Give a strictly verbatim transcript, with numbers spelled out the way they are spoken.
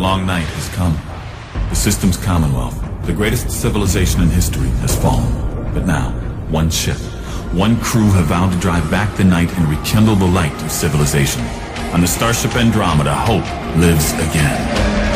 long night has come. The system's commonwealth, the greatest civilization in history, has fallen. But now, one ship, one crew have vowed to drive back the night and rekindle the light of civilization. On the starship Andromeda, hope lives again.